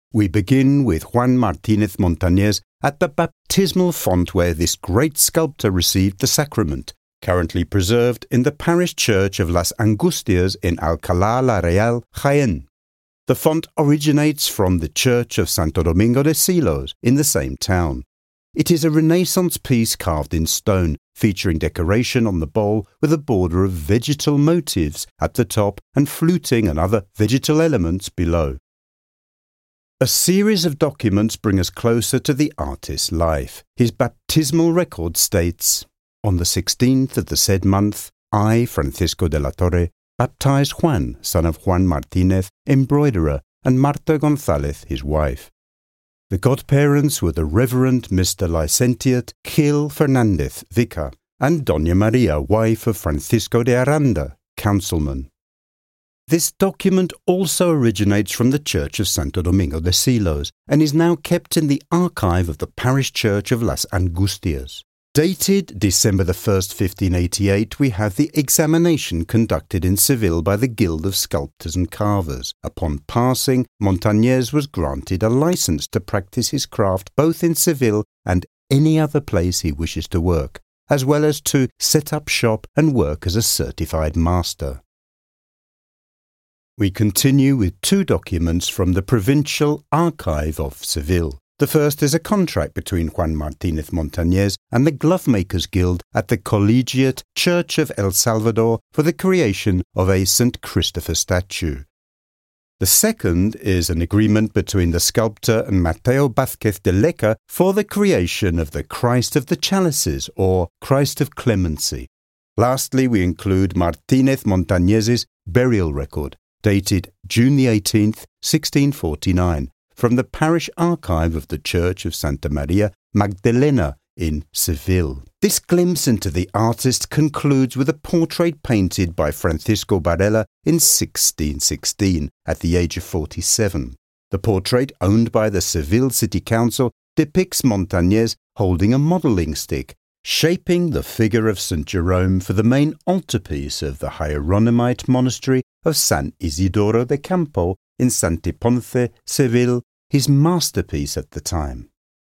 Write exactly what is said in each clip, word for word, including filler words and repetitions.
We begin with Juan Martínez Montañez at the baptismal font where this great sculptor received the sacrament, currently preserved in the parish church of Las Angustias in Alcalá la Real, Jaén. The font originates from the church of Santo Domingo de Silos in the same town. It is a Renaissance piece carved in stone, featuring decoration on the bowl with a border of vegetal motifs at the top and fluting and other vegetal elements below. A series of documents bring us closer to the artist's life. His baptismal record states, "On the sixteenth of the said month, I, Francisco de la Torre, baptized Juan, son of Juan Martínez, embroiderer, and Marta González, his wife. The godparents were the Reverend Mister Licentiate Gil Fernández, vicar, and Doña Maria, wife of Francisco de Aranda, councilman." This document also originates from the church of Santo Domingo de Silos and is now kept in the archive of the parish church of Las Angustias. Dated December the first, fifteen eighty-eight, we have the examination conducted in Seville by the Guild of Sculptors and Carvers. Upon passing, Montañez was granted a license to practice his craft both in Seville and any other place he wishes to work, as well as to set up shop and work as a certified master. We continue with two documents from the Provincial Archive of Seville. The first is a contract between Juan Martínez Montañez and the Glovemakers Guild at the Collegiate Church of El Salvador for the creation of a Saint Christopher statue. The second is an agreement between the sculptor and Mateo Vázquez de Leca for the creation of the Christ of the Chalices, or Christ of Clemency. Lastly, we include Martínez Montañez's burial record, dated June the eighteenth, sixteen forty-nine, from the parish archive of the Church of Santa Maria Magdalena in Seville. This glimpse into the artist concludes with a portrait painted by Francisco Varela in sixteen sixteen, at the age of forty-seven. The portrait, owned by the Seville City Council, depicts Montañez holding a modelling stick, shaping the figure of Saint Jerome for the main altarpiece of the Hieronymite monastery of San Isidoro de Campo in Santiponce, Seville, his masterpiece at the time.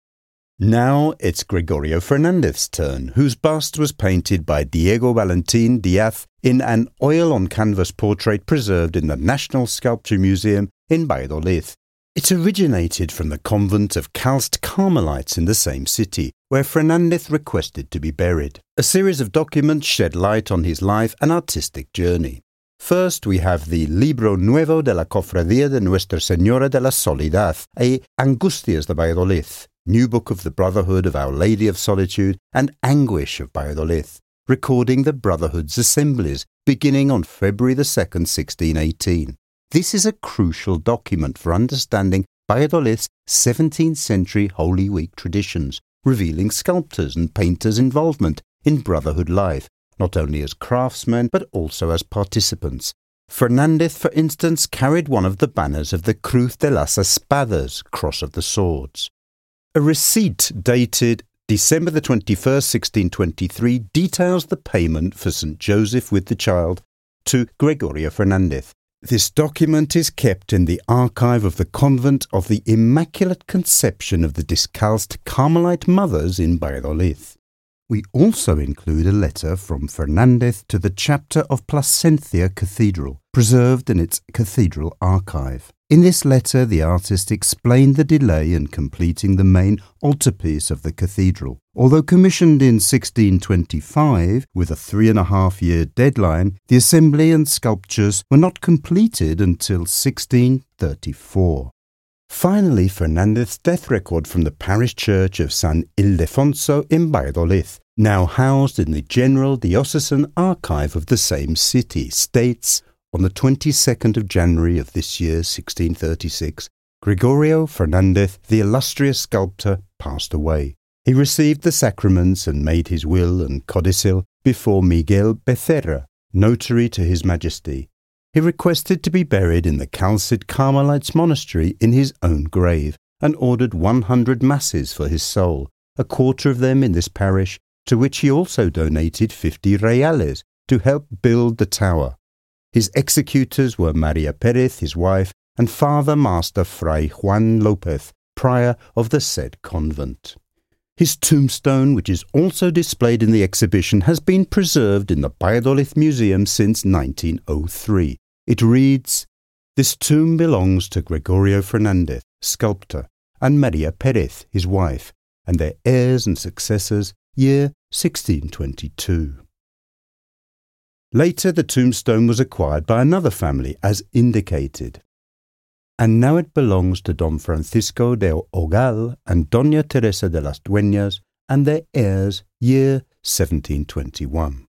Now it's Gregorio Fernández's turn, whose bust was painted by Diego Valentín Díaz in an oil-on-canvas portrait preserved in the National Sculpture Museum in Valladolid. It originated from the convent of Calced Carmelites in the same city, where Fernández requested to be buried. A series of documents shed light on his life and artistic journey. First, we have the Libro Nuevo de la Cofradía de Nuestra Señora de la Soledad, a Angustias de Valladolid, New Book of the Brotherhood of Our Lady of Solitude and Anguish of Valladolid, recording the Brotherhood's assemblies, beginning on February the second, sixteen eighteen. This is a crucial document for understanding Valladolid's seventeenth century Holy Week traditions, revealing sculptors' and painters' involvement in Brotherhood life, not only as craftsmen but also as participants. Fernández, for instance, carried one of the banners of the Cruz de las Espadas, Cross of the Swords. A receipt dated December the twenty-first, sixteen twenty-three, details the payment for Saint Joseph with the Child to Gregorio Fernández. This document is kept in the archive of the Convent of the Immaculate Conception of the Descalced Carmelite Mothers in Valladolid. We also include a letter from Fernández to the chapter of Plasencia Cathedral, preserved in its cathedral archive. In this letter, the artist explained the delay in completing the main altarpiece of the cathedral. Although commissioned in sixteen twenty-five, with a three and a half year deadline, the assembly and sculptures were not completed until sixteen thirty-four. Finally, Fernández's death record from the parish church of San Ildefonso in Valladolid, now housed in the General Diocesan Archive of the same city, states, on the twenty-second of January of this year, sixteen thirty-six, Gregorio Fernández, the illustrious sculptor, passed away. He received the sacraments and made his will and codicil before Miguel Becerra, notary to His Majesty. He requested to be buried in the Calced Carmelites monastery in his own grave, and ordered one hundred masses for his soul, a quarter of them in this parish, to which he also donated fifty reales to help build the tower. His executors were Maria Pérez, his wife, and Father Master Fray Juan Lopez, prior of the said convent. His tombstone, which is also displayed in the exhibition, has been preserved in the Valladolid Museum since nineteen oh three. It reads, "This tomb belongs to Gregorio Fernandez, sculptor, and Maria Perez, his wife, and their heirs and successors, year sixteen twenty-two. Later the tombstone was acquired by another family, as indicated, and now it belongs to Don Francisco de Ogal and Doña Teresa de las Dueñas and their heirs, year seventeen twenty-one.